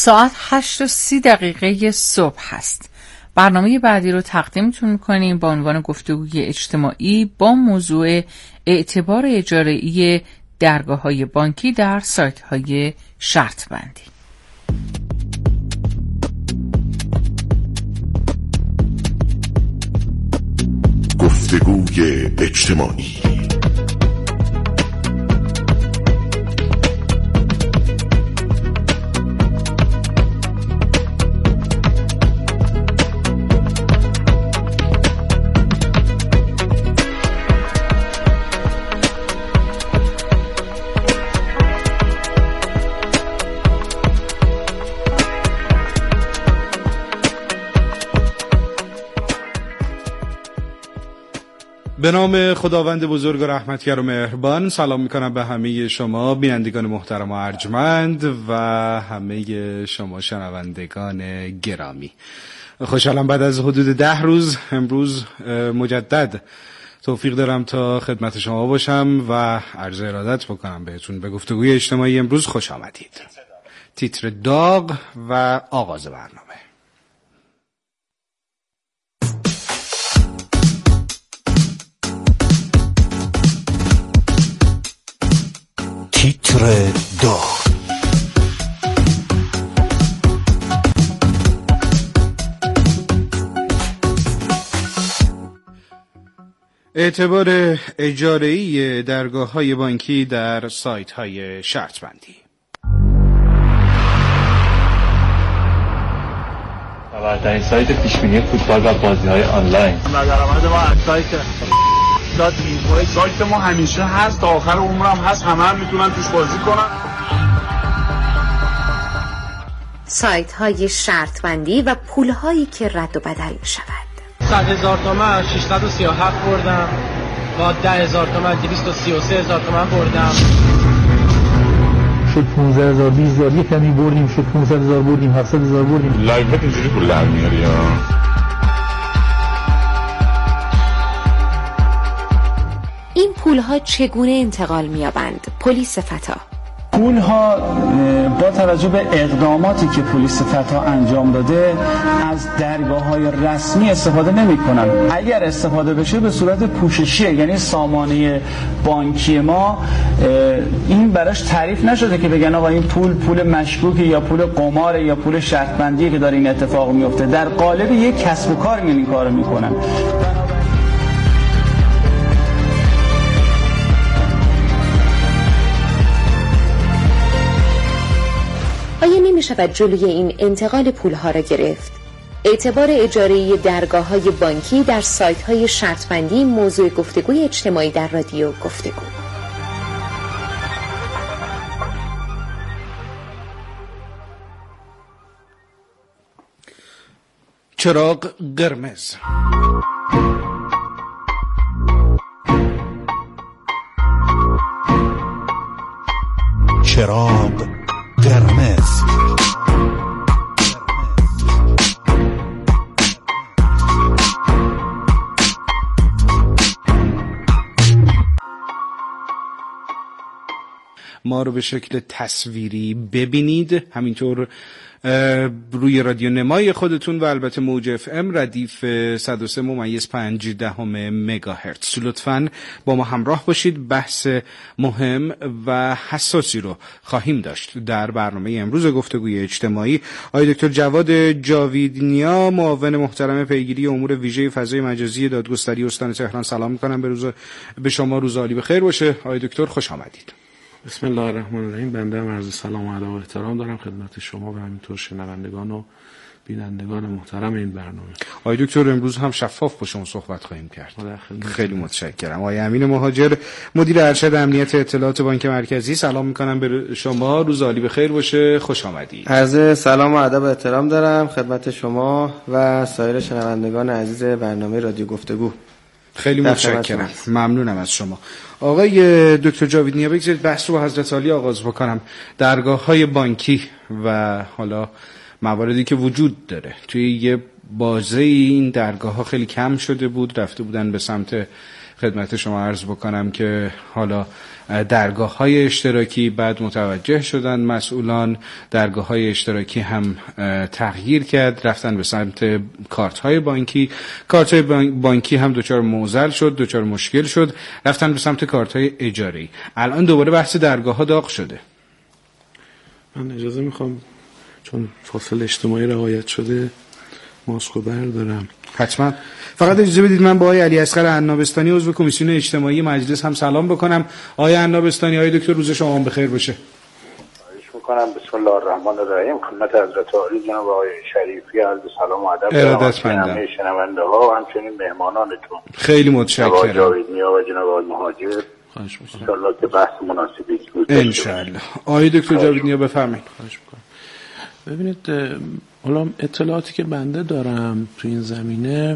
ساعت 8:30 صبح هست. برنامه بعدی رو تقدیمتون میکنیم با عنوان گفتگوی اجتماعی با موضوع اعتبار اجاره‌ای درگاه‌های بانکی در سایت‌های شرط بندی. گفتگوی اجتماعی. به نام خداوند بزرگ و رحمتگر و مهربان، سلام میکنم به همه شما بینندگان محترم و ارجمند و همه شما شنوندگان گرامی. خوشحالم بعد از حدود 10 روز امروز مجدد توفیق دارم تا خدمت شما باشم و عرض ارادت بکنم بهتون. به گفتگوی اجتماعی امروز خوش آمدید. تیتر داغ و آغاز برنامه. تیتر داغ. اعتبار اجاره‌ای درگاه‌های بانکی در سایت‌های شرط بندی. خبرترین سایت پیشبینی فوتبال و بازی‌های آنلاین. درآمد ما از سایت ما همیشه هست، تا آخر عمرم هست، همه میتونن توش بازی کنن. سایت‌های شرط بندی و پول‌هایی که رد و بدل می‌شود. 100,000 تومان 637 بردم، با 10,000 تومان 233,000 تومان بردم. شد 15,000 20,000 یه کمی بردیم، شد 500,000 بردیم، 700,000 بردیم. لایو اینجوری پول در میاری ها. این پول‌ها چگونه انتقال می‌یابند؟ پلیس فتا پول‌ها با توجه به اقداماتی که پلیس فتا انجام داده از درگاه‌های رسمی استفاده نمی‌کنن. اگر استفاده بشه به صورت پوششی، یعنی سامانه بانکی ما این براش تعریف نشده که بگن آقا این پول مشکوکه یا پول قمار یا پول شرط بندیه که داره این اتفاق میفته. در قالب یک کسب و کار این کارو میکنن. آیا نمی شود جلوی این انتقال پولها را گرفت؟ اعتبار اجاره‌ای درگاه‌های بانکی در سایت‌های شرط بندی موضوع گفتگوی اجتماعی در رادیو گفتگو. چراغ قرمز. چراغ قرمز. ما رو به شکل تصویری ببینید، همینطور روی رادیو نمای خودتون و البته موج اف ام ردیف 103.5 مگاهرتز. لطفاً با ما همراه باشید. بحث مهم و حساسی رو خواهیم داشت در برنامه امروز گفتگوی اجتماعی. آقای دکتر جواد جاویدنیا، معاون محترم پیگیری امور ویژه فضای مجازی دادگستری استان تهران، سلام می‌کنم. به شما روز عالی بخیر باشه. آقای دکتر خوش آمدید. بسم الله الرحمن الرحیم. بنده هم عرض سلام و ادب و احترام دارم خدمت شما و همینطور شنوندگان و بینندگان محترم این برنامه. آقای دکتر امروز هم شفاف با شما صحبت خواهیم کرد. خیلی متشکرم. آقای امین مهاجر، مدیر ارشد امنیت اطلاعات بانک مرکزی، سلام میکنم به شما. روز عالی بخیر باشه. خوش آمدید. عرض سلام و ادب و احترام دارم خدمت شما و سایر شنوندگان عزیز برنامه رادیو گفتگو. خیلی متشکرم. ممنونم از شما. آقای دکتر جاویدنیا، بگذارید بحث رو با حضرت عالی آغاز بکنم. درگاه‌های بانکی و حالا مواردی که وجود داره توی یه بازه این درگاه‌ها خیلی کم شده بود، رفته بودن به سمت خدمت شما عرض بکنم که حالا درگاه‌های اشتراکی بعد متوجه شدن مسئولان، درگاه‌های اشتراکی هم تغییر کرد، رفتن به سمت کارت‌های بانکی، کارت‌های بانکی هم دچار معضل شد، دچار مشکل شد، رفتن به سمت کارت‌های اجاری. الان دوباره بحث درگاه‌ها داغ شده. من اجازه میخوام چون فاصله اجتماعی رعایت شده ماسکو بردارم. حتما. فقط اجازه بدید من با آقای علی اصغر عنابستانی عضو کمیسیون اجتماعی مجلس هم سلام بکنم. آقای عنابستانی، آقای دکتر، روز شما بخیر باشه. خواهش میکنم. بسم الله الرحمن الرحیم. خدمت حضرت عالی جناب آقای شریفی عرض سلام و ادب دارم. همه شنونده ها و همچنین مهمانانتون. خیلی متشکرم. جناب جاوید نیا و جناب آقای مهاجر. خواهش میکنم. ان شاء الله که بحث مناسبی بود. ان شاء الله. آقای دکتر جاوید نیا بفرمایید. خواهش میکنم. ببینید، حالا اطلاعاتی که بنده دارم تو این زمینه،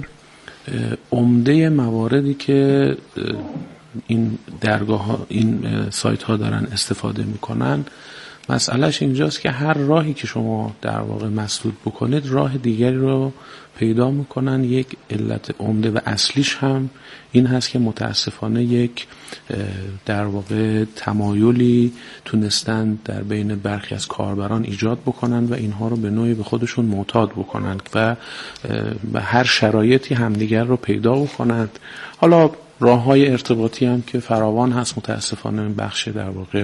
عمده مواردی که این درگاه ها، این سایت ها دارن استفاده میکنن، مسئلهش اینجاست که هر راهی که شما در واقع مسدود بکنید راه دیگری رو پیدا میکنن. یک علت عمده و اصلیش هم این هست که متاسفانه یک در واقع تمایلی تونستن در بین برخی از کاربران ایجاد بکنن و اینها رو به نوعی به خودشون معتاد بکنن و به هر شرایطی همدیگر رو پیدا بکنند. حالا راه‌های ارتباطی هم که فراوان هست، متاسفانه بخش در واقع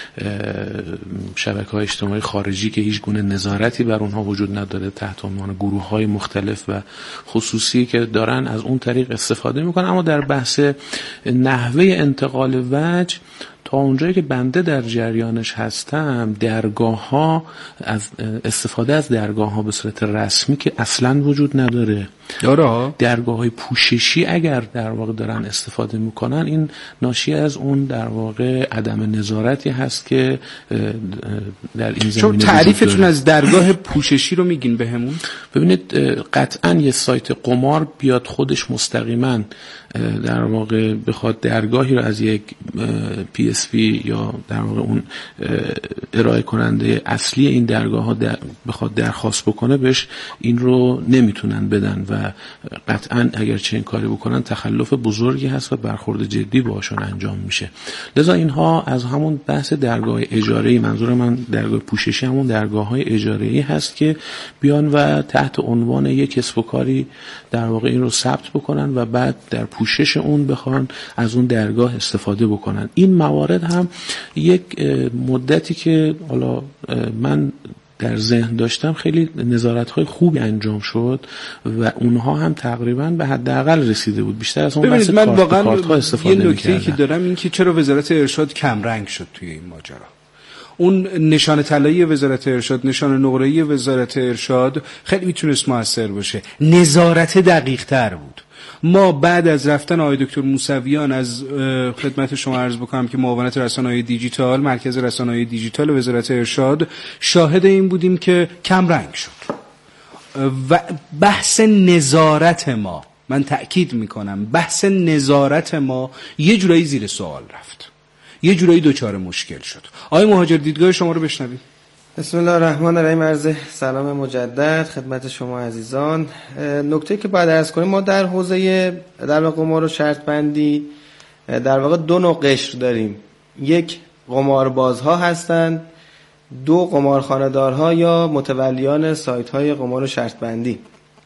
شبکه‌های اجتماعی خارجی که هیچ گونه نظارتی بر اونها وجود نداره، تحت عنوان گروه‌های مختلف و خصوصی که دارن از اون طریق استفاده میکنن. اما در بحث نحوه انتقال وجه، تا اونجایی که بنده در جریانش هستم، درگاه‌ها از استفاده از درگاه‌ها به صورت رسمی که اصلاً وجود نداره. درگاه‌های پوششی اگر در واقع دارن استفاده میکنن، این ناشی از اون در واقع عدم نظارتی هست که در این زمینه. چون تعریفتون از درگاه پوششی رو میگین بهمون؟ ببینید، قطعاً یه سایت قمار بیاد خودش مستقیما در واقع بخواد درگاهی رو از یک PSP یا در واقع اون ارائه کننده اصلی این درگاه ها بخواد درخواست بکنه، بهش این رو نمیتونن بدن و قطعا اگر چنین کاری بکنن تخلف بزرگی هست و برخورد جدی باشون انجام میشه. لذا اینها از همون بحث درگاه اجاره‌ای، منظور من درگاه پوششی همون درگاه های اجاره‌ای هست که بیان و تحت عنوان یک کسب و کاری در واقع این رو ثبت بکنن و بعد در پوشش اون بخوان از اون درگاه استفاده بکنن. این موارد هم یک مدتی که حالا من در ذهن داشتم خیلی نظارت‌های خوبی انجام شد و اونها هم تقریبا به حداقل رسیده بود. بیشتر از اون بحث کارت‌ها استفاده می‌کردن. یه نکته‌ای که دارم این که چرا وزارت ارشاد کم رنگ شد توی این ماجرا. اون نشان طلایی وزارت ارشاد، نشان نقره‌ای وزارت ارشاد خیلی میتونست موثر باشه. نظارت دقیق‌تر بود. ما بعد از رفتن آقای دکتر موسویان از خدمت شما عرض بکنم که معاونت رسانه‌های دیجیتال، مرکز رسانه‌های دیجیتال وزارت ارشاد، شاهد این بودیم که کم رنگ شد و بحث نظارت ما، من تأکید میکنم بحث نظارت ما یه جورایی زیر سوال رفت، یه جورایی دوچار مشکل شد. آقای مهاجر، دیدگاه شما رو بشنویم. بسم الله الرحمن الرحیم. عرض سلام مجدد خدمت شما عزیزان. نکته که باید عرض کنیم، ما در حوزه در واقع قمار و شرط بندی در واقع دو نوع قشر داریم. یک، قماربازها هستند، دو، قمارخانه‌دارها یا متولیان سایت های قمار و شرط بندی.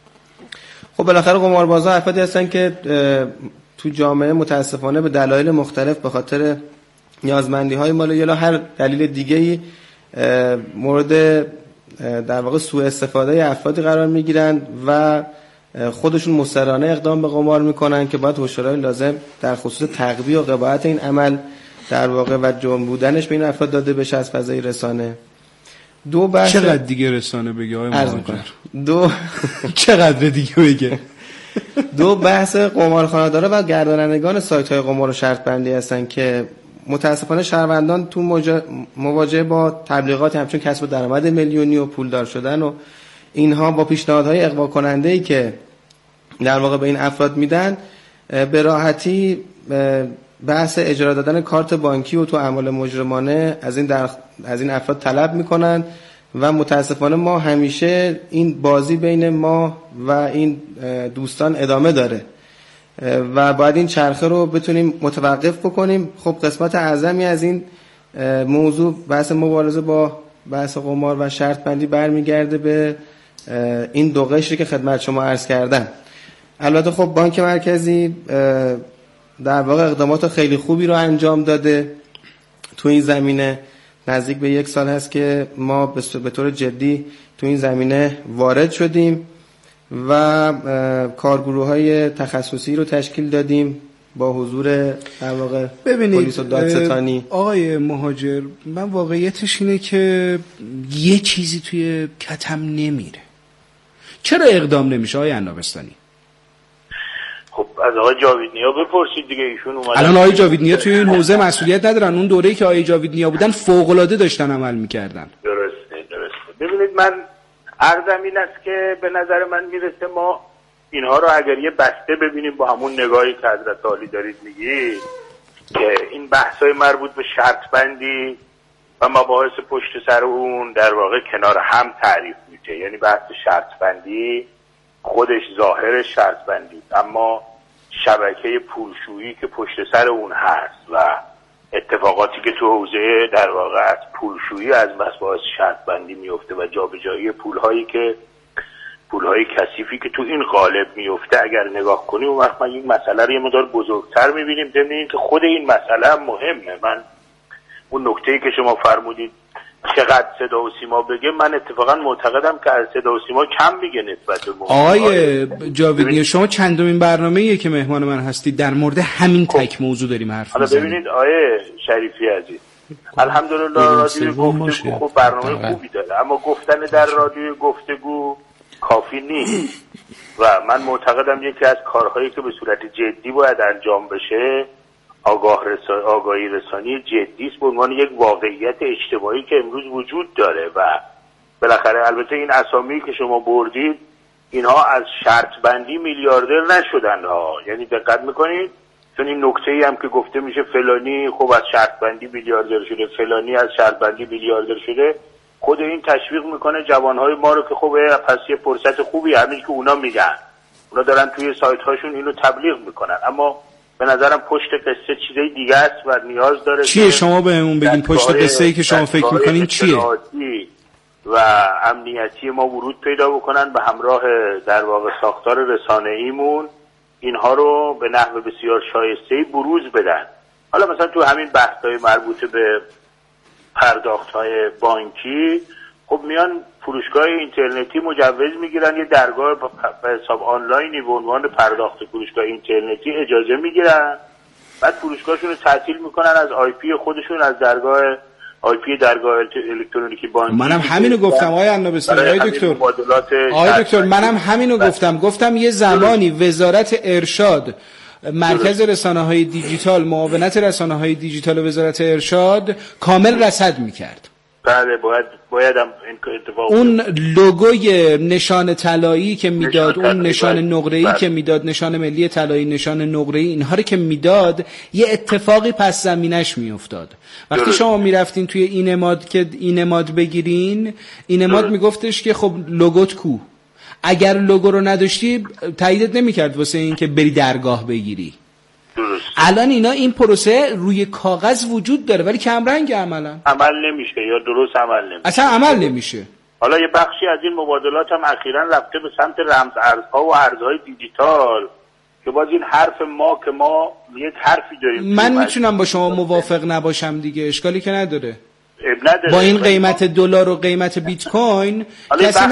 خب بالاخره قماربازها افرادی هستند که تو جامعه متاسفانه به دلایل مختلف به خاطر نیازمندی های مالی یا هر دلیل دیگه‌ای مورد در واقع سوء استفاده افرادی قرار میگیرند و خودشون مسترانه اقدام به قمار میکنن که باید هشدارهای لازم در خصوص تعقیب و قباحت این عمل در واقع و جرم بودنش به این افراد داده بشه از فضای رسانه. دو بحث چقدر دیگه رسانه بگه آقای مهاجر؟ دو چقدر دیگه بگه؟ دو بحث قمارخانه‌دارا و گردانندگان سایت‌های قمار و شرط بندی هستن که متاسفانه شهروندان تو مواجهه با تبلیغات همچون کسب درآمد میلیونی و پولدار شدن و اینها با پیشنهادهای اغوا کننده‌ای که در واقع به این افراد میدن، به راحتی بحث اجاره دادن کارت بانکی و تو اعمال مجرمانه از این افراد طلب میکنن و متاسفانه ما همیشه این بازی بین ما و این دوستان ادامه داره. و باید این چرخه رو بتونیم متوقف بکنیم. خب قسمت اعظمی از این موضوع بحث مبارزه با بحث قمار و شرط بندی برمیگرده به این دو قشری که خدمت شما عرض کردم. البته خب بانک مرکزی در واقع اقدامات خیلی خوبی رو انجام داده تو این زمینه. نزدیک به 1 سال هست که ما به طور جدی تو این زمینه وارد شدیم و کارگروه‌های تخصصی رو تشکیل دادیم با حضور در واقع پلیس و دادستانی. آقای مهاجر، من واقعیتش اینه که یه چیزی توی کتم نمیره. چرا اقدام نمیشه آقای عنابستانی؟ خب از آقای جاویدنیا بپرسید دیگه، ایشون اومدن. الان آقای جاویدنیا توی این حوزه مسئولیت ندارن؟ اون دوره‌ای که آقای جاویدنیا بودن فوق‌العاده داشتن عمل می‌کردن. درسته. ببینید من عرضم این است که به نظر من میرسه ما اینها رو اگر یه بسته ببینیم با همون نگاهی که حضرت عالی دارید میگی که این بحث‌های مربوط به شرط بندی و مباحث پشت سر اون در واقع کنار هم تعریف میشه. یعنی بحث شرط بندی خودش ظاهر شرط بندی، اما شبکه پولشویی که پشت سر اون هست و اتفاقاتی که تو حوزه در واقع از پولشویی از مباحث شرط بندی میفته و جابجایی پولهایی کثیفی که تو این قالب میفته اگر نگاه کنیم اون وقت ما این مسئله رو یه مقدار بزرگتر میبینیم. ببینید که خود این مسئله هم مهمه. من اون نکته‌ای که شما فرمودید چقدر صدا و سیما بگه، من اتفاقا معتقدم که از صدا و سیما کم میگه نسبت به آقای جاویدنی. شما چندمین برنامه‌ایه که مهمان من هستید در مورد همین تک موضوع داریم حرف میزنیم. ببینید آقای شریفی عزیز، الحمدلله رادیو گفتگو خب برنامه خوبی داره، اما گفتن در رادیو گفتگو کافی نیست و من معتقدم یکی از کارهایی که به صورت جدی باید انجام بشه آگاهی رسانی جدی است به عنوان یک واقعیت اجتماعی که امروز وجود داره و بالاخره البته این اسامی که شما بردید اینها از شرط بندی میلیاردر نشدن ها. یعنی دقت میکنید چون این نکته‌ای هم که گفته میشه فلانی خب از شرط بندی میلیاردر شده، فلانی از شرط بندی میلیاردر شده، خود این تشویق میکنه جوانهای ما رو که خب پس یه فرصت خوبی همین که اونا میگن، اونا دارن توی سایت هاشون اینو تبلیغ میکنن، اما به نظرم پشت قصه چیزای دیگه است و نیاز داره. چیه شما بهمون بگین پشت قصه‌ای که شما فکر میکنین چیه؟ و امنیتی ما ورود پیدا بکنن به همراه در واقع ساختار رسانه‌ایمون اینها رو به نحو بسیار شایسته‌ای بروز بدن. حالا مثلا تو همین بحث‌های مربوط به پرداخت‌های بانکی خب میان فروشگاه اینترنتی مجوز میگیرن، یه درگاه به حساب آنلاینی به عنوان پرداخت فروشگاه اینترنتی اجازه میگیرن، بعد فروشگاهشون رو تعطیل میکنن از آی پی خودشون، از درگاه آی پی درگاه الکترونیکی بانکی. منم همینو گفتم آقای عنابستانی. آقای دکتر منم همینو گفتم یه زمانی وزارت ارشاد مرکز رسانه‌های دیجیتال معاونت رسانه‌های دیجیتال وزارت ارشاد کامل رصد میکرد. بله باید هم این اتفاق اون لوگوی نشان طلایی که میداد، اون نشان نقره‌ای که میداد، نشان ملی طلایی، نشان نقره‌ای، اینها رو که میداد یه اتفاقی پس زمینش میافتاد. وقتی شما میرفتین توی اینماد بگیرین، اینماد میگفتش که خب لوگوت کو، اگر لوگو رو نداشتی تاییدت نمیکرد واسه این که بری درگاه بگیری. الان این پروسه روی کاغذ وجود داره ولی کمرنگ عمل نمیشه یا درست عمل نمیشه، اصلا عمل نمیشه. حالا یه بخشی از این مبادلات هم اخیراً رفته به سمت رمز ارزها و ارزهای دیجیتال که باز این حرف ما که ما یک حرفی داریم. من میتونم با شما موافق نباشم دیگه، اشکالی که نداره. با این قیمت دلار و قیمت بیت کوین کسی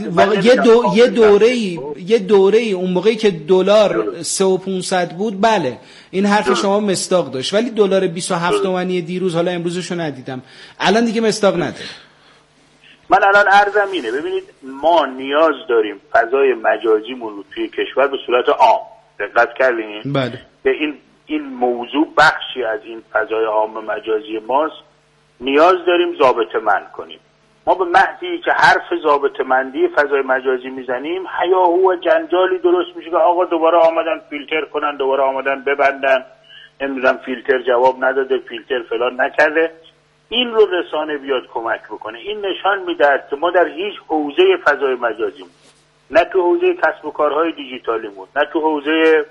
یه دوره‌ای اون موقعی که دلار 3500 بود بله این حرف شما مصداق داشت، ولی دلار 27 تومانی دیروز، حالا امروزشو ندیدم، الان دیگه مصداق نداره. من الان عرضم اینه، ببینید ما نیاز داریم فضای مجازیمون رو توی کشور به صورت عام، دقت کردین؟ بله. این موضوع بخشی از این فضای عام مجازی ماست، نیاز داریم ضابطه‌مند کنیم. ما به محضی که حرف ضابطه‌مندی فضای مجازی میزنیم هیاهو و جنجالی درست میشه که آقا دوباره آمدن فیلتر کنن، دوباره آمدن ببندن، نمیدونم فیلتر جواب نداده، فیلتر فلان نکرده. این رو رسانه بیاد کمک بکنه. این نشان میده که ما در هیچ حوزه فضای مجازی، نه تو حوزه کسب و کارهای دیجیتالیمون، نه تو حوزه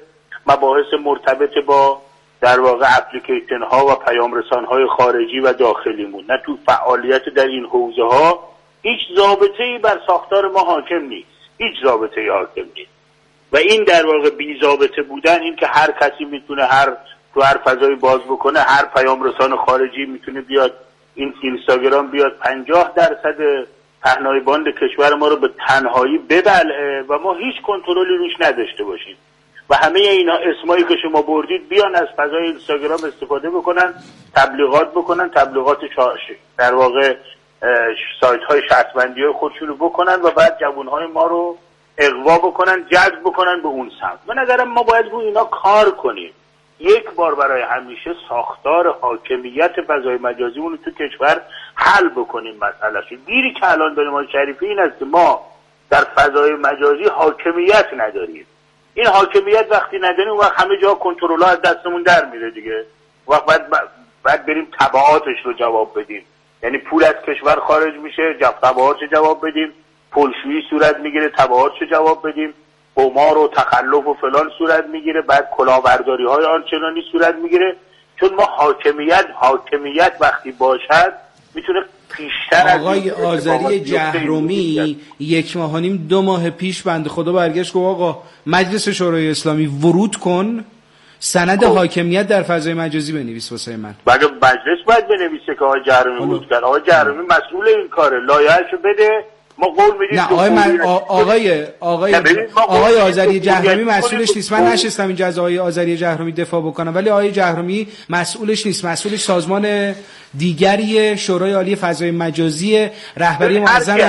مباحث مرتبط با در واقع اپلیکیشن ها و پیام رسان های خارجی و داخلیمون، نه تو فعالیت در این حوزه ها هیچ ضابطه‌ای بر ساختار ما حاکم نیست، هیچ ضابطه‌ای حاکم نیست. و این در واقع بی ضابطه بودن، این که هر کسی میتونه تو هر فضایی باز بکنه، هر پیام رسان خارجی میتونه بیاد این اینستاگرام بیاد 50% پهنای باند کشور ما رو به تنهایی ببلعه و ما هیچ کنترلی روش نداشته باشیم و همه اینا اسمایی که شما بردید بیان از فضای اینستاگرام استفاده بکنن، تبلیغات بکنن، تبلیغات در واقع سایت های شرطبندی های خودشونو بکنن و بعد جوانهای ما رو اغوا بکنن، جذب بکنن به اون سمت. به نظرم ما باید روی اینا کار کنیم، یک بار برای همیشه ساختار حاکمیت فضای مجازی اون تو کشور حل بکنیم مسئلهشو. گیری که الان داریم آقای شریفی این است که ما در فضای مجازی حاکمیت نداریم. این حاکمیت وقتی نداریم وقت همه جا کنترل ها از دستمون در میره دیگه. وقت بعد بریم تبعاتش رو جواب بدیم، یعنی پول از کشور خارج میشه، تبعاتش جواب بدیم، پولشویی صورت میگیره، تبعاتش جواب بدیم، قمار و تخلف و فلان صورت میگیره، بعد کلاهبرداری های آنچنانی صورت میگیره. چون ما حاکمیت وقتی باشد میتونه پیشتر از آقای آذری جهرومی 1.5 ماه 2 ماه پیش بنده خدا برگشت گفت آقا مجلس شورای اسلامی ورود کن، سند حاکمیت در فضای مجازی بنویس واسه من. بعد مجلس باید بنویسه که آقای جهرومی ورود کرد. آقای جهرومی مسئول این کاره، لایحه‌شو بده، ما قول میدیم. نه آقای آذری جهرومی مسئولش نیست. من نشستم اینجا از آقای آذری جهرومی دفاع بکنم، ولی آقای جهرومی مسئولش نیست، مسئولش سازمان دیگری شورای عالی فضای مجازی، رهبری معظم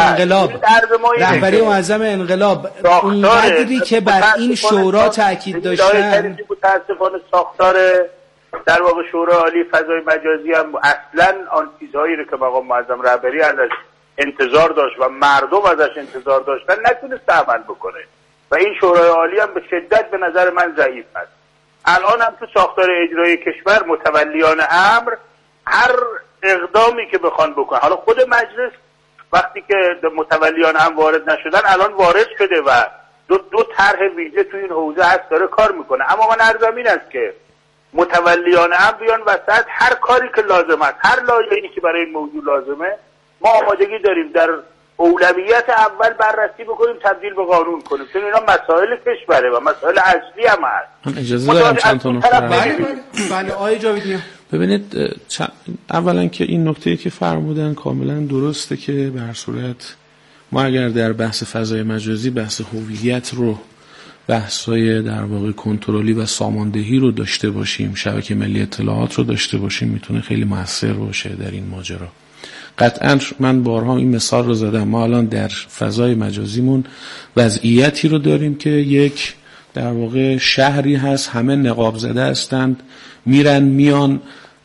انقلاب. اونقدری که بر این شورا تاکید داشتن، متاسفانه ساختار در واقع شورای عالی فضای مجازی هم اصلا آن چیزهایی رو که مقام معظم رهبری ازش انتظار داشت و مردم ازش انتظار داشتن نتونست عمل بکنه و این شورای عالی هم به شدت به نظر من ضعیف است. الان هم تو ساختار اجرایی کشور متولیان امر هر اقدامی که بخوان بکنن، حالا خود مجلس وقتی که متولیان امر وارد نشدن الان وارد شده و دو طرح ویژه تو این حوزه هست داره کار میکنه، اما من عرضم این است که متولیان امر بیان وسط، هر کاری که لازم است، هر لایحه‌ای که برای این موضوع لازمه ما آمادگی داریم در اولویت اول بررسی بکنیم، تبدیل به قانون کنیم، چون اینا مسائل کشوره و مسائل اصلی هم هست. اجازه دارم چند تا نکته رو بله آقای جاویدیان. ببینید اولا که این نکته‌ای که فرمودن کاملا درسته که به هر صورت ما اگر در بحث فضای مجازی بحث هویت رو، بحث‌های در واقع کنترلی و ساماندهی رو داشته باشیم، شبکه ملی اطلاعات رو داشته باشیم، میتونه خیلی موثر باشه در این ماجرا. قطعا من بارها این مثال رو زدم، ما الان در فضای مجازیمون وضعیتی رو داریم که یک در واقع شهری هست، همه نقاب زده هستند، میرن میان،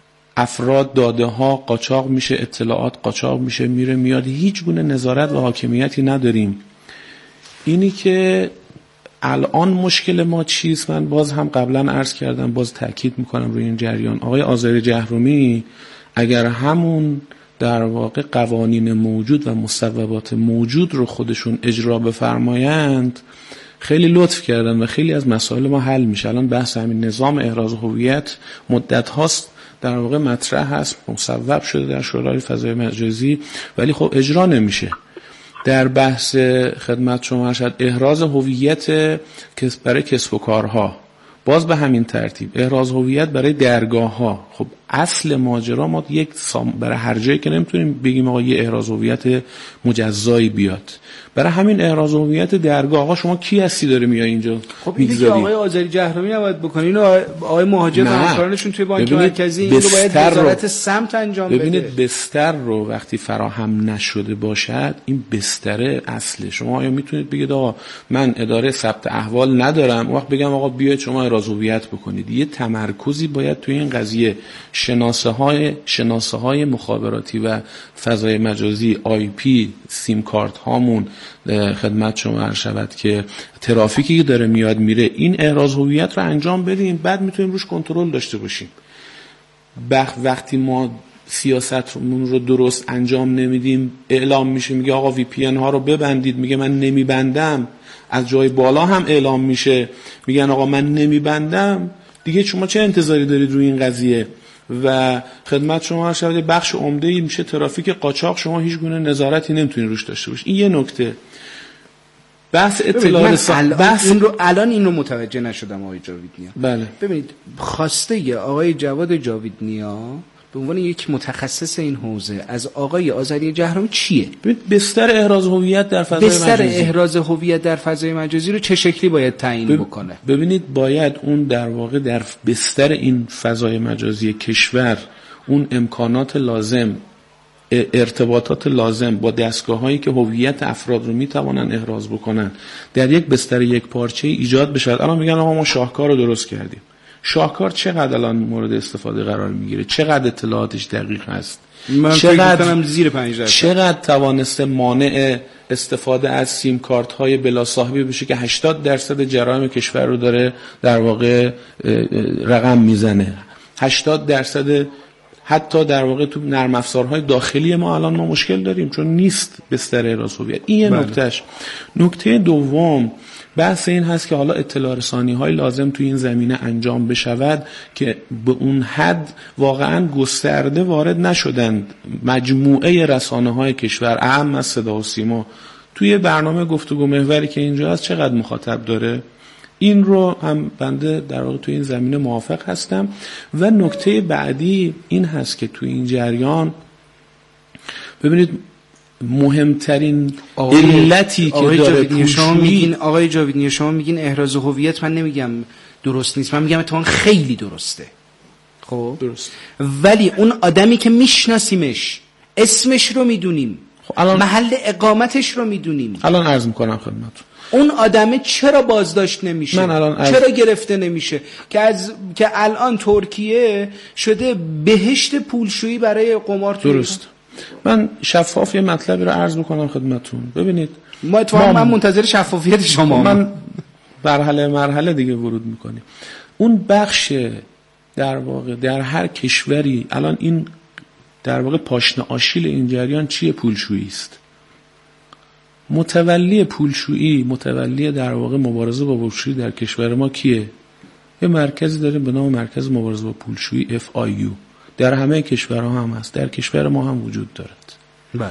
افراد داده ها قاچاق میشه، اطلاعات قاچاق میشه، میره میاد، هیچ گونه نظارت و حاکمیتی نداریم. اینی که الان مشکل ما چیست، من باز هم قبلا عرض کردم، باز تاکید میکنم روی این جریان. آقای آذری جهرومی اگر همون در واقع قوانین موجود و مصوبات موجود رو خودشون اجرا بفرمایند خیلی لطف کردن و خیلی از مسائل ما حل میشه. الان بحث همین نظام احراز هویت مدت هاست در واقع مطرح هست، مصوب شده در شورای فضای مجازی، ولی خب اجرا نمیشه. در بحث خدمت شما شد احراز هویت برای کسب و کارها، باز به همین ترتیب احراز هویت برای درگاه ها. خب اصل ماجرا ما برای هر جایی که نمیتونیم بگیم آقا یه احراز هویت مجزایی بیاد، برای همین احراز هویت درگاه آقا شما کی هستی داره میای اینجا خب این دیگه آقای آذری جهرومی نباید بکنه، اینو آقای مهاجر و همکارانشون توی بانک مرکزی اینو باید وزارت سمت انجام بده. ببینید بستر رو وقتی فراهم نشده باشد، این بستر اصله. شما آیا میتونید بگید آقا من اداره ثبت احوال ندارم، وقت بگم آقا بیاید شما احراز هویت بکنید؟ یه تمرکزی باید توی این قضیه، شناسه های مخابراتی و فضای مجازی، آی پی، سیم کارت هامون، خدمت شما عرض شود که ترافیکی که داره میاد میره، این احراز هویت رو انجام بدیم، بعد میتونیم روش کنترل داشته باشیم. وقتی ما سیاستمون رو درست انجام نمیدیم اعلام میشه، میگه آقا VPN ها رو ببندید، میگه من نمیبندم. از جای بالا هم اعلام میشه، میگن آقا من نمیبندم. دیگه شما چه انتظاری دارید روی این قضیه؟ و خدمت شما هر شده بخش عمده‌ای میشه ترافیک قاچاق، شما هیچ گونه نظارتی نمیتونید روش داشته باشید. این یه نکته. بحث اطلاعات الان این رو متوجه نشدم آقای جاویدنیا. بله. ببینید خواسته آقای جواد جاویدنیا به عنوان یک متخصص این حوزه از آقای آذری جهرمی چیه؟ بستر احراز هویت در فضای مجازی. بستر احراز هویت در فضای مجازی رو چه شکلی باید تعیین بکنه؟ ببینید باید اون در واقع در بستر این فضای مجازی کشور اون امکانات لازم، ارتباطات لازم با دستگاه‌هایی که هویت افراد رو میتوانن احراز بکنن در یک بستر یک پارچه ایجاد بشه. الان میگن آقا ما شاهکار رو درست کردیم. شاهکار چقدر الان مورد استفاده قرار میگیره؟ چقدر اطلاعاتش دقیق هست؟ چقدر توانسته مانع استفاده از سیم کارت های بلا صاحبی بشه که 80% جرایم کشور رو داره در واقع رقم میزنه. 80% حتی در واقع تو نرم افزارهای داخلی ما الان ما مشکل داریم چون نیست بستر احراز هویت. این یه نکتهش. نکته دوم بحث این هست که حالا اطلاع رسانی های لازم توی این زمینه انجام بشود که به اون حد واقعا گسترده وارد نشدند. مجموعه رسانه های کشور اهم از صدا و سیما توی برنامه گفتگو محوری که اینجا هست چقدر مخاطب داره؟ این رو هم بنده در واقع توی این زمینه موافق هستم. و نکته بعدی این هست که توی این جریان ببینید مهمترین علتی که داره پولشویی، آقای جاویدنیا شما میگین احراز هویت، من نمیگم درست نیست، من میگم اتفاقا خیلی درسته. خب درست، ولی اون آدمی که میشناسیمش، اسمش رو میدونیم، محل اقامتش رو میدونیم، الان عرض میکنم خدمتتون اون آدمه چرا بازداشت نمیشه؟ چرا گرفته نمیشه؟ که الان ترکیه شده بهشت پولشویی برای قمار. درست. من شفاف یه مطلبی رو عرض میکنم خدمتتون. ببینید من منتظر شفافیت شما. من مرحله دیگه ورود میکنیم. اون بخش در واقع در هر کشوری الان این در واقع پاشنه آشیل این جریان چیه؟ پولشویی است. متولی پولشویی، متولی در واقع مبارزه با پولشویی در کشور ما کیه؟ یه مرکزی داریم به نام مرکز مبارزه با پولشویی FIU. در همه کشورها هم هست، در کشور ما هم وجود دارد. بله.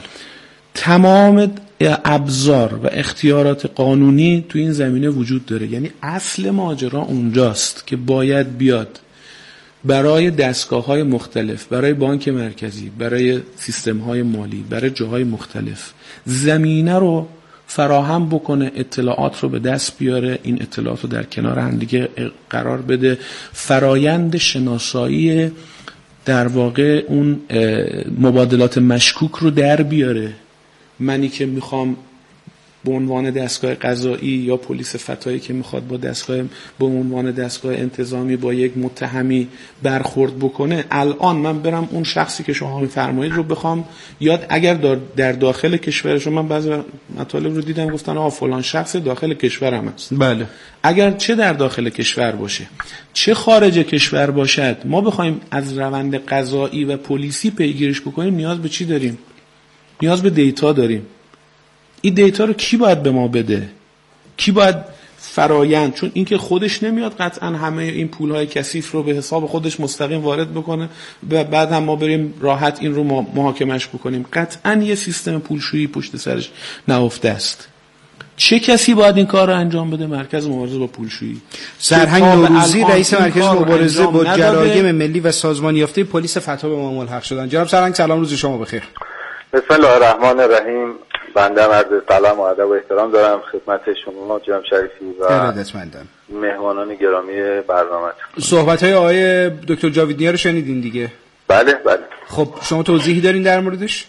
تمام ابزار و اختیارات قانونی تو این زمینه وجود داره. یعنی اصل ماجرا اونجاست که باید بیاد برای دستگاه‌های مختلف، برای بانک مرکزی، برای سیستم‌های مالی، برای جاهای مختلف زمینه رو فراهم بکنه، اطلاعات رو به دست بیاره، این اطلاعات رو در کنار هم دیگه قرار بده، فرایند شناسایی در واقع اون مبادلات مشکوک رو در بیاره. منی که میخوام به عنوان دستگاه قضایی یا پلیس فتایی که میخواد با دستگاه به عنوان دستگاه انتظامی با یک متهمی برخورد بکنه، الان من برم اون شخصی که شما میفرمایید رو بخوام یاد، اگر در داخل کشورشون، من بعضی مطالب رو دیدم گفتن آقا فلان شخص داخل کشورم است. بله. اگر چه در داخل کشور باشه چه خارج کشور باشد، ما بخوایم از روند قضایی و پلیسی پیگیریش بکنیم نیاز به چی داریم؟ نیاز به دیتا داریم. این دیتا رو کی باید به ما بده؟ کی باید فرایند؟ چون اینکه خودش نمیاد قطعا همه این پولهای کثیف رو به حساب خودش مستقیم وارد بکنه و بعد هم ما بریم راحت این رو محاکمش بکنیم. قطعا یه سیستم پولشویی پشت سرش نهفته است. چه کسی باید این کار رو انجام بده؟ مرکز مبارزه با پولشویی. سرهنگ نوروزی رئیس مرکز مبارزه با جرایم ملی و سازمان یافته پلیس فتا به ما ملحق شدن. جناب سرهنگ سلام، روز شما بخیر. بسم الله الرحمن الرحیم. بنده عرض سلام و ادب و احترام دارم خدمت شما جناب شریفی و مهمانان گرامی برنامه. صحبت‌های آقای دکتر جاویدنیا رو شنیدین دیگه؟ بله. خب شما توضیحی دارین در موردش؟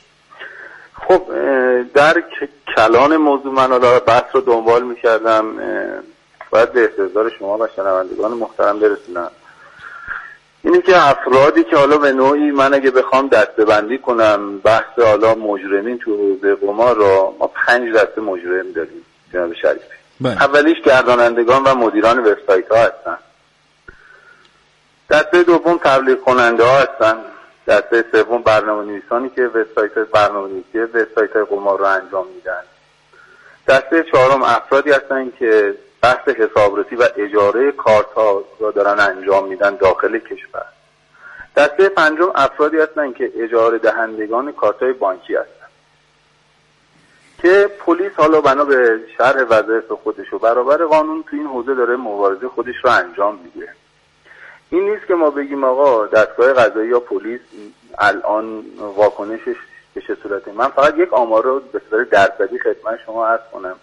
خب در کلان موضوع من حالا بحث رو دنبال می‌کردم، باید به استحضار شما و شنوندگان محترم برسونم. اینی که افرادی که حالا به نوعی من اگه بخوام دسته‌بندی کنم بحث حالا مجرمین تو حوزه قمار رو، ما 5 دسته مجرم داریم جناب شریفی. اولیش گردانندگان و مدیران وبسایت ها هستن. دسته دوم تبلیغ کننده ها هستن. دسته سوم برنامه‌نویسانی که برنامه‌نویسی وبسایت‌های قمار رو انجام میدن. دسته چهارم افرادی هستن که بحث حسابرسی و اجاره کارت‌ها رو دارن انجام میدن داخل کشور. دسته پنجم افرادی هستن که اجاره دهندگان کارت‌های بانکی هستن که پلیس حالا بنا به شرح وظایف خودش و برابر قانون تو این حوزه داره مبارزه خودش رو انجام میده. این نیست که ما بگیم آقا دستگاه قضایی یا پلیس الان واکنشش به چه صورته. من فقط یک آمار رو به صورت درصدی خدمت شما عرض کنم.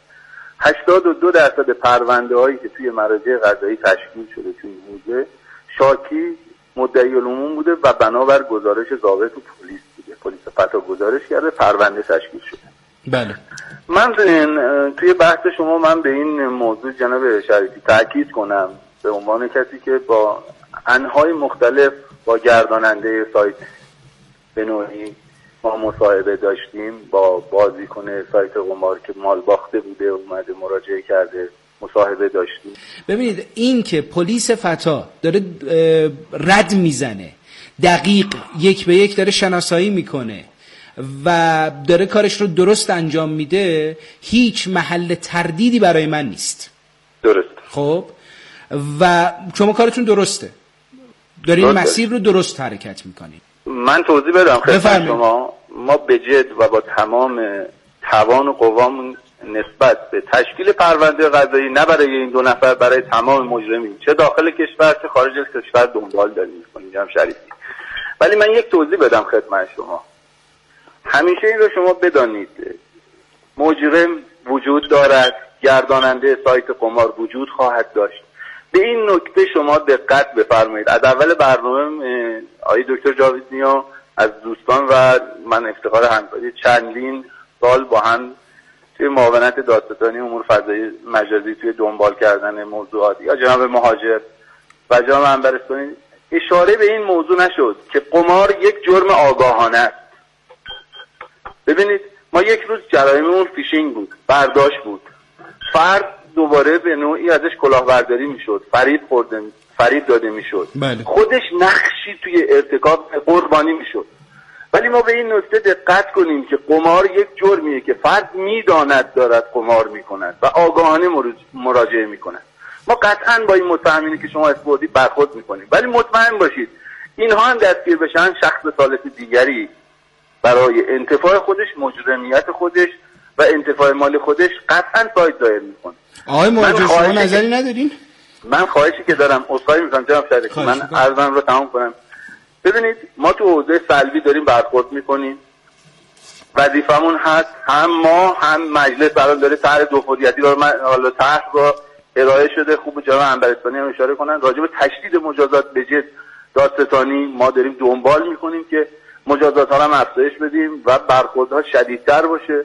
82% پرونده هایی که توی مراجع قضایی تشکیل شده توی این حوزه شاکی مدعی العموم بوده و بنابر گزارش ضابط و پلیس بوده. پلیس فتا گزارش کرده، پرونده تشکیل شده. بله. من توی بحث شما من به این موضوع جناب شریفی تاکید کنم به عنوان کسی که با انهای مختلف با گرداننده سایت به نوعی ما مصاحبه داشتیم، با بازیکن سایت قمار که مال باخته بوده اومده مراجعه کرده مصاحبه داشتیم. ببینید این که پلیس فتا داره رد میزنه، دقیق یک به یک داره شناسایی میکنه و داره کارش رو درست انجام میده، هیچ محل تردیدی برای من نیست. درست. خب و شما کارتون درسته، دارین مسیر رو درست حرکت میکنید. من توضیح بدم خدمت شما. ما به جد و با تمام توان و قوامون نسبت به تشکیل پرونده قضایی نه برای این دو نفر، برای تمام مجرمین چه داخل کشور چه خارج از کشور دنبال داریم میکنیم جناب شریفی. ولی من یک توضیح بدم خدمت شما. همیشه این رو شما بدانید، مجرم وجود دارد، گرداننده سایت قمار وجود خواهد داشت. به این نکته شما دقت بفرمایید. از اول برنامه آقای دکتر جاوید نیا از دوستان و من افتخار همکاری چندین سال با هم توی معاونت دادستانی امور فضایی مجازی توی دنبال کردن موضوعات یا جناب مهاجر و جناب انبرستانی اشاره به این موضوع نشد که قمار یک جرم آگاهانه است. ببینید ما یک روز جرایممون فیشینگ بود، برداشت بود، فرد دوباره به نوعی ازش کلاهبرداری میشد، فریب داده میشد، بله. خودش نقشی توی ارتکاب قربانی میشد. ولی ما به این نکته دقت کنیم که قمار یک جرمیه که فرد میداند دارد قمار میکند و آگاهانه مراجعه میکند. ما قطعا با این متهمینی که شما اسپوردی برخورد میکنیم، ولی مطمئن باشید اینها هم دستگیر بشن شخص ثالث دیگری برای انتفاع خودش، مجرمیت خودش و انتفاع مال خودش قطعا سایت دایر میکنه. آقای مهاجر شما نظری ندارین؟ من خواهشی که دارم عذرخواهی میکنم جناب شریفی، من عرضم رو تمام کنم. ببینید ما تو حوزه سلبی داریم برخورد میکنیم، وظیفمون هست هم ما هم مجلس الان داره طرح دوفوریتی رو حالا طرح رو ارائه شده. خوب جناب انبرستانی هم اشاره کنن راجع به تشدید مجازات به جد دادستانی ما داریم دنبال میکنیم که مجازات ها رو هم افزایش بدیم و برخوردها شدیدتر باشه.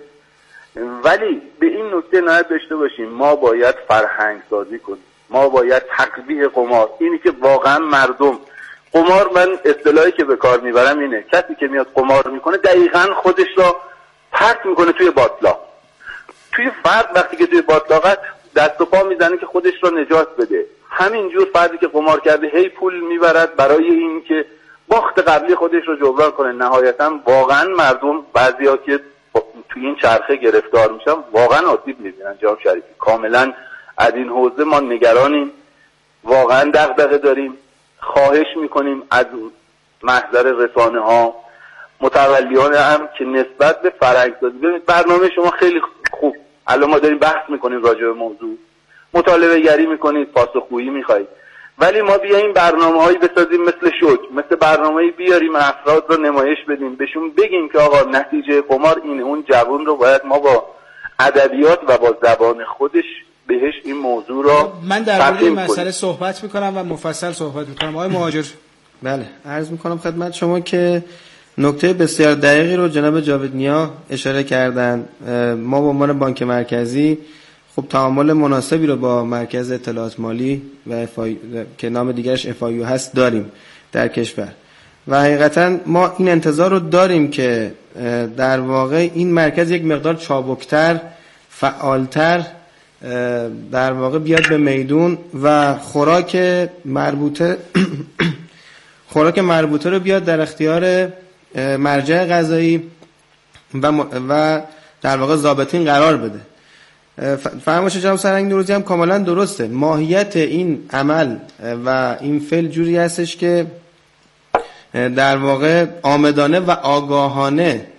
ولی به این نکته نهایت داشته باشیم ما باید فرهنگ سازی کنیم، ما باید تقویه قمار. اینی که واقعا مردم قمار، من اصطلاحی که به کار میبرم اینه، کسی که میاد قمار میکنه دقیقاً خودش را پرت میکنه توی باطلاق. توی فرد وقتی که توی باطلاقت دست و پا میزنه که خودش را نجات بده، همینجور فردی که قمار کرده هی پول میبرد برای این که باخت قبلی خودش رو جبران کنه. نهایتاً واقعا مردم بعضیا که توی این چرخه گرفتار میشن واقعا آسیب میبینن. جناب شریفی کاملا از این حوزه ما نگرانیم، واقعا دغدغه داریم. خواهش میکنیم از محضر رسانه ها، متولیان هم که نسبت به فرهنگسازی، ببینید برنامه شما خیلی خوب، الان ما داریم بحث میکنیم راجع به موضوع، مطالبه گری میکنید، پاسخگویی میخواید، ولی ما بیاییم برنامه‌هایی بسازیم مثل شوک، مثل برنامه‌ای بیاریم افراد رو نمایش بدیم، بهشون بگیم که آقا نتیجه قمار اینه. اون جوان رو باید ما با ادبیات و با زبان خودش بهش این موضوع رو من در مورد این مسئله صحبت میکنم و مفصل صحبت میکنم. آقای مهاجر. بله عرض میکنم خدمت شما که نکته بسیار دقیقی رو جناب جاوید نیا اشاره کردن. ما به عنوان بانک مرکزی خب تعامل مناسبی رو با مرکز اطلاعات مالی و که نام دیگرش FIU هست داریم در کشور و حقیقتا ما این انتظار رو داریم که در واقع این مرکز یک مقدار چابکتر، فعالتر در واقع بیاد به میدون و خوراک مربوطه خوراک مربوطه رو بیاد در اختیار مرجع قضایی و در واقع ضابطین قرار بده. فرمایش جناب سرهنگ نوروزی هم کاملا درسته. ماهیت این عمل و این فعل جوری هستش که در واقع آمدانه و آگاهانه